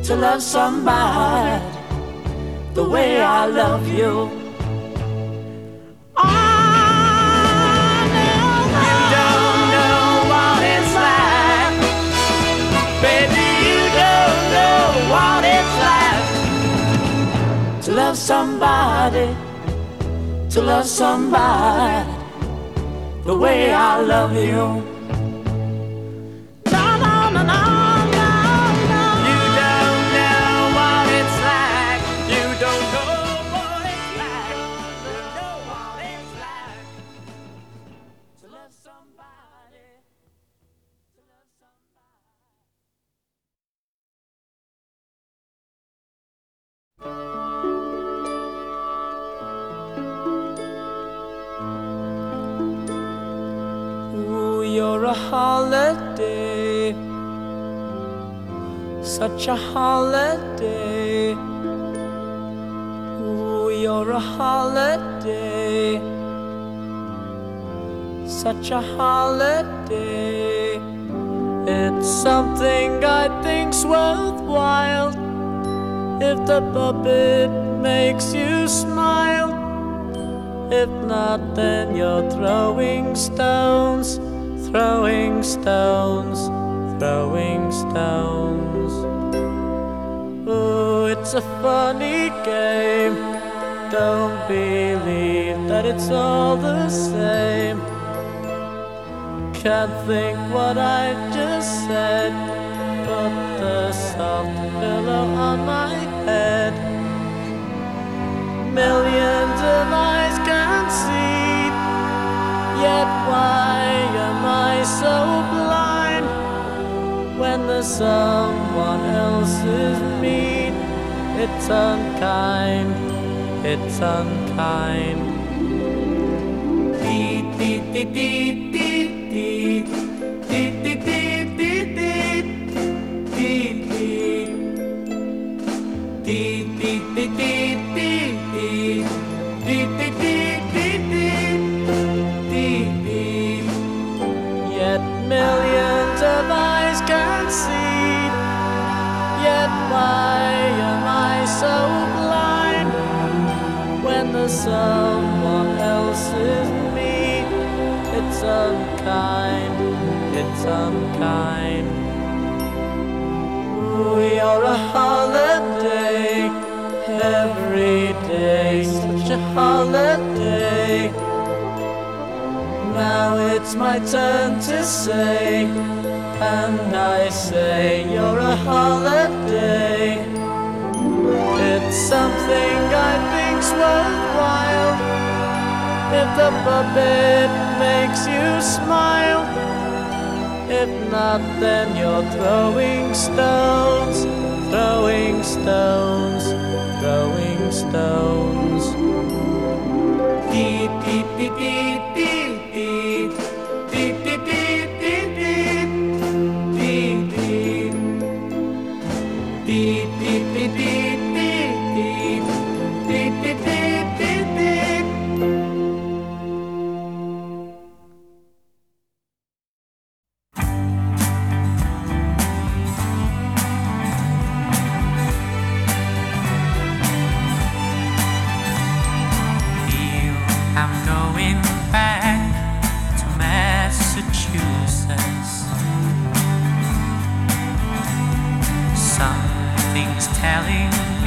to love somebody the way I love you. You don't know what it's like, baby, you don't know what it's like to love somebody, to love somebody the way I love you. You're a holiday, such a holiday. Ooh, you're a holiday, such a holiday. It's something I think's worthwhile if the puppet makes you smile. If not, then you're throwing stones, throwing stones, throwing stones. Ooh, it's a funny game. Don't believe that it's all the same. Can't think what I just said. Put the soft pillow on my head. Millions of eyes can see, yet why am I so blind when there's someone else's mean? It's unkind, it's unkind. Dee dee dee dee dee dee dee dee dee dee dee dee dee dee. Yet millions of eyes can see, yet why am I so blind when there's someone else's me? It's unkind, it's unkind. You're a holiday, every day, such a holiday. Now it's my turn to say, and I say you're a holiday. It's something I think's worthwhile if the puppet makes you smile. If not, then you're throwing stones, throwing stones, throwing stones. Dee dee dee dee dee dee dee dee dee dee dee dee dee dee dee. I'm going back to Massachusetts. Something's telling